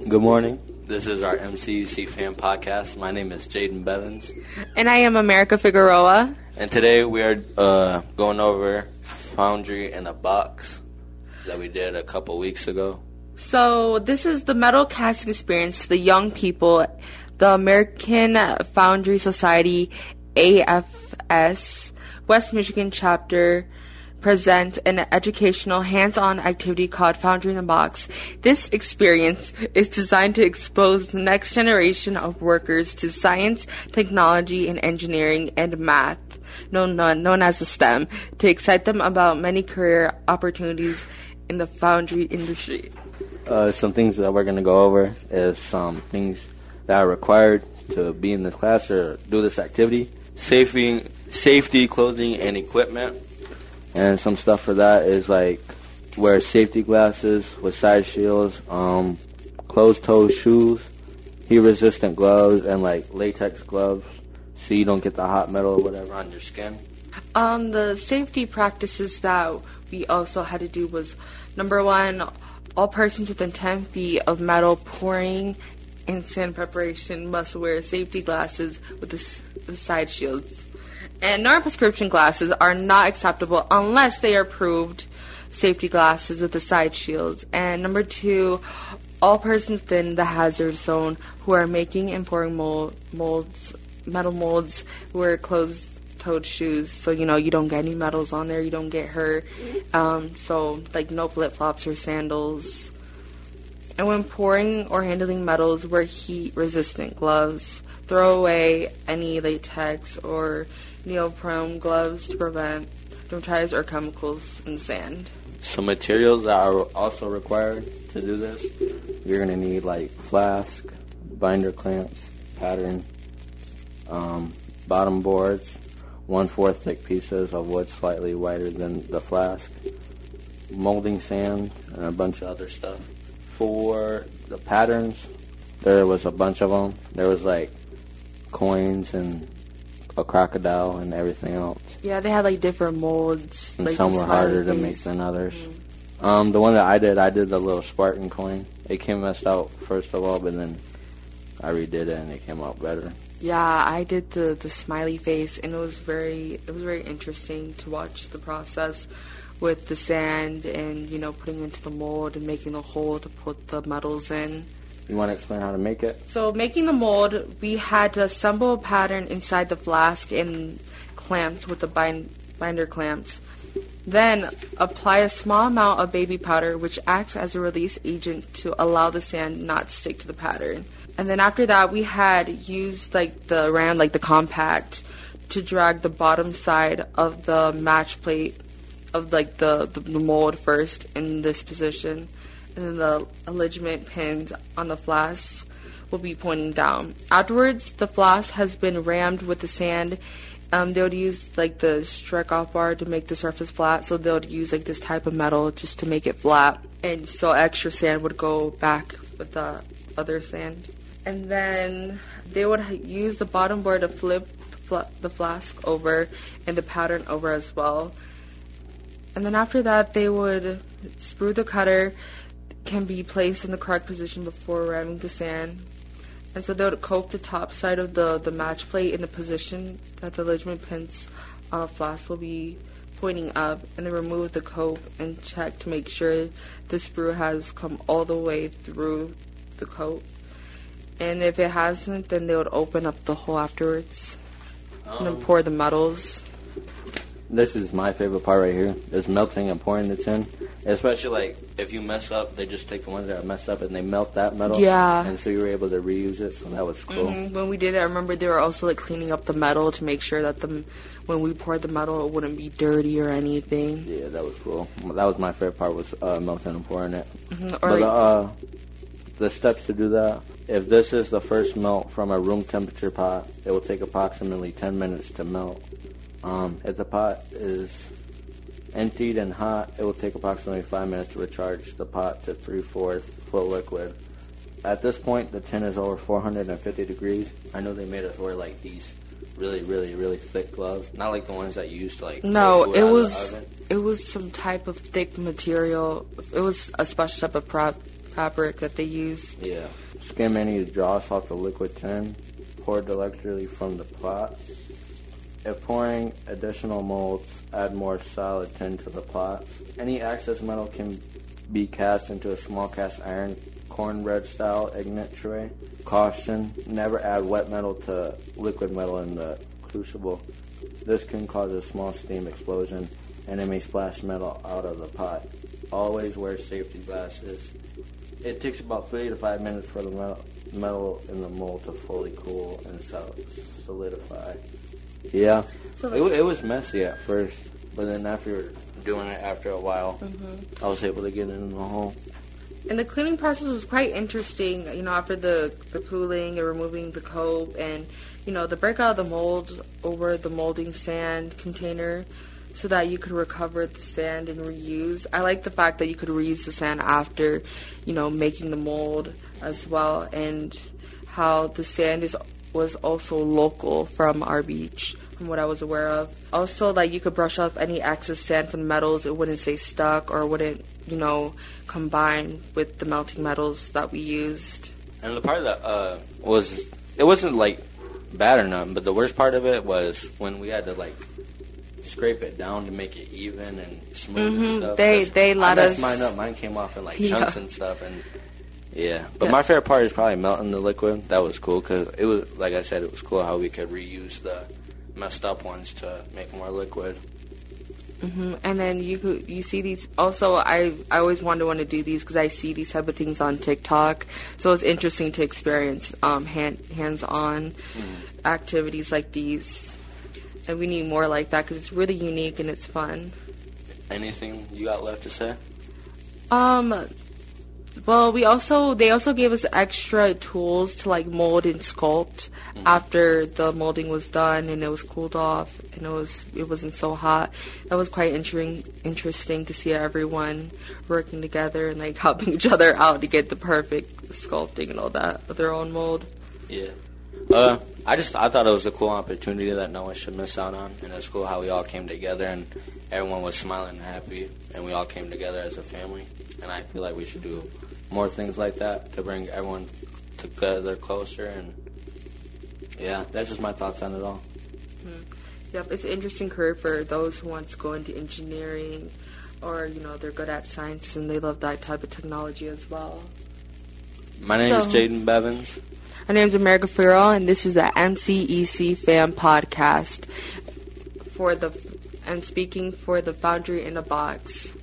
Good morning. This is our MCC fan podcast. My name is Jaden Bevins. And I am America Figueroa. And today we are going over Foundry in a Box that we did a couple weeks ago. So this is the metal casting experience to the young people. The American Foundry Society, AFS, West Michigan chapter present an educational hands-on activity called Foundry in a Box. This experience is designed to expose the next generation of workers to science, technology, and engineering and math, known as the STEM, to excite them about many career opportunities in the foundry industry. Some things that we're going to go over is some things that are required to be in this class or do this activity. Safety, clothing, and equipment. And some stuff for that is like wear safety glasses with side shields, closed-toe shoes, heat-resistant gloves, and like latex gloves so you don't get the hot metal or whatever on your skin. The safety practices that we also had to do was, number one, all persons within 10 feet of metal pouring and sand preparation must wear safety glasses with the side shields. And non-prescription glasses are not acceptable unless they are approved safety glasses with the side shields. And number two, all persons within the hazard zone who are making and pouring metal molds, wear closed-toed shoes. So, you don't get any metals on there, you don't get hurt. So, like, no flip-flops or sandals. And when pouring or handling metals, wear heat-resistant gloves. Throw away any latex or neoprene gloves to prevent dermatitis or chemicals in the sand. Some materials that are also required to do this. You're going to need like flask, binder clamps, pattern, bottom boards, 1/4 thick pieces of wood slightly wider than the flask, molding sand, and a bunch of other stuff. For the patterns, there was a bunch of them. There was like coins and a crocodile and everything else. Yeah, they had like different molds. And like some were harder to make than others. The one that I did the little Spartan coin. It came messed out first of all, but then I redid it and it came out better. Yeah, I did the smiley face, and it was very interesting to watch the process with the sand and putting it into the mold and making the hole to put the metals in. You want to explain how to make it? So making the mold, we had to assemble a pattern inside the flask and clamps with the binder clamps. Then apply a small amount of baby powder, which acts as a release agent to allow the sand not to stick to the pattern. And then after that, we had used the ram, the compact, to drag the bottom side of the match plate of the mold first in this position. And then the alignment pins on the flask will be pointing down. Afterwards, the flask has been rammed with the sand. They would use the strike-off bar to make the surface flat, so they would use this type of metal just to make it flat. And so extra sand would go back with the other sand. And then they would use the bottom board to flip the flask over and the pattern over as well. And then after that, they would sprue the cutter. Can be placed in the correct position before ramming the sand. And so they would coat the top side of the match plate in the position that the alignment pins flask will be pointing up, and then remove the coat and check to make sure the sprue has come all the way through the coat. And if it hasn't, then they would open up the hole afterwards and then pour the metals. This is my favorite part right here, is melting and pouring the tin. Especially, if you mess up, they just take the ones that are messed up and they melt that metal. Yeah. And so you were able to reuse it, so that was cool. Mm-hmm. When we did it, I remember they were also, cleaning up the metal to make sure that when we poured the metal, it wouldn't be dirty or anything. Yeah, that was cool. That was my favorite part, was melting and pouring it. Mm-hmm. But the steps to do that, if this is the first melt from a room temperature pot, it will take approximately 10 minutes to melt. If the pot is emptied and hot, it will take approximately 5 minutes to recharge the pot to 3/4 full liquid. At this point, the tin is over 450 degrees. I know they made us wear these really, really, really thick gloves, not like the ones that you used to No, it was some type of thick material. It was a special type of fabric that they used. Yeah. Skim any dross off the liquid tin. Pour directly from the pot. If pouring additional molds, add more solid tin to the pot. Any excess metal can be cast into a small cast iron cornbread style ignite tray. Caution, never add wet metal to liquid metal in the crucible. This can cause a small steam explosion and it may splash metal out of the pot. Always wear safety glasses. It takes about 3 to 5 minutes for the metal in the mold to fully cool and solidify. Yeah, it was messy at first, but then after doing it after a while, I was able to get it in the hole. And the cleaning process was quite interesting, after the pooling and removing the coat and, the break out of the mold over the molding sand container so that you could recover the sand and reuse. I like the fact that you could reuse the sand after, making the mold as well, and how the sand was also local from our beach, from what I was aware of. Also, you could brush off any excess sand from the metals. It wouldn't stay stuck or wouldn't, combine with the melting metals that we used. And the part that it wasn't bad or nothing, but the worst part of it was when we had to scrape it down to make it even and smooth and stuff. They let us. I messed mine up. Mine came off in chunks and stuff, and yeah. But my favorite part is probably melting the liquid. That was cool because it was, like I said, it was cool how we could reuse the messed up ones to make more liquid. And then you see these. Also, I always want to do these because I see these type of things on TikTok. So it's interesting to experience hands-on activities like these. And we need more like that because it's really unique and it's fun. Anything you got left to say? Well, they also gave us extra tools to mold and sculpt after the molding was done and it was cooled off and it wasn't so hot. That was quite interesting to see everyone working together and helping each other out to get the perfect sculpting and all that of their own mold. Yeah. I thought it was a cool opportunity that no one should miss out on, and it's cool how we all came together and everyone was smiling and happy, and we all came together as a family. And I feel like we should do more things like that to bring everyone together closer. And yeah, that's just my thoughts on it all. Yep, it's an interesting career for those who want to go into engineering, or they're good at science and they love that type of technology as well. My name is Jaden Bevins. My name is America Farrell, and this is the MCEC Fan Podcast. Speaking for the Foundry in a Box.